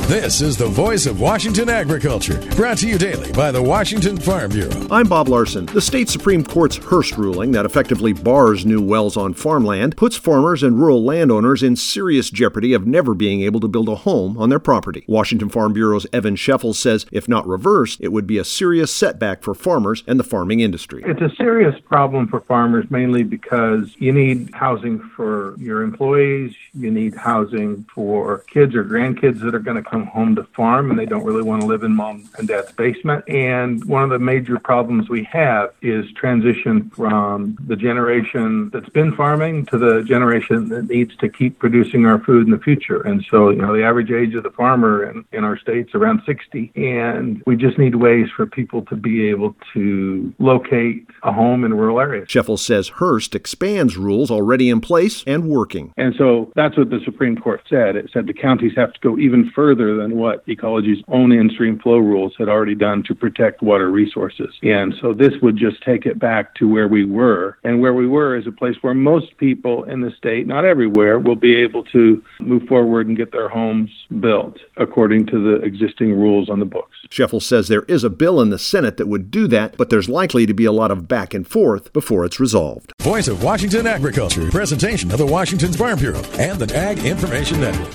This is the voice of Washington agriculture, brought to you daily by the Washington Farm Bureau. I'm Bob Larson. The state Supreme Court's Hearst ruling that effectively bars new wells on farmland puts farmers and rural landowners in serious jeopardy of never being able to build a home on their property. Washington Farm Bureau's Evan Scheffel says if not reversed, it would be a serious setback for farmers and the farming industry. It's a serious problem for farmers, mainly because you need housing for your employees, you need housing for kids or grandkids that are going to come home to farm and they don't really want to live in mom and dad's basement. And one of the major problems we have is transition from the generation that's been farming to the generation that needs to keep producing our food in the future. And so, the average age of the farmer in our state's around 60. And we just need ways for people to be able to locate a home in rural areas. Scheffel says Hearst expands rules already in place and working. And so that's what the Supreme Court said. It said the counties have to go even further than what Ecology's own in-stream flow rules had already done to protect water resources. And so this would just take it back to where we were. And where we were is a place where most people in the state, not everywhere, will be able to move forward and get their homes built according to the existing rules on the books. Scheffel says there is a bill in the Senate that would do that, but there's likely to be a lot of back and forth before it's resolved. Voice of Washington agriculture, presentation of the Washington Farm Bureau and the Ag Information Network.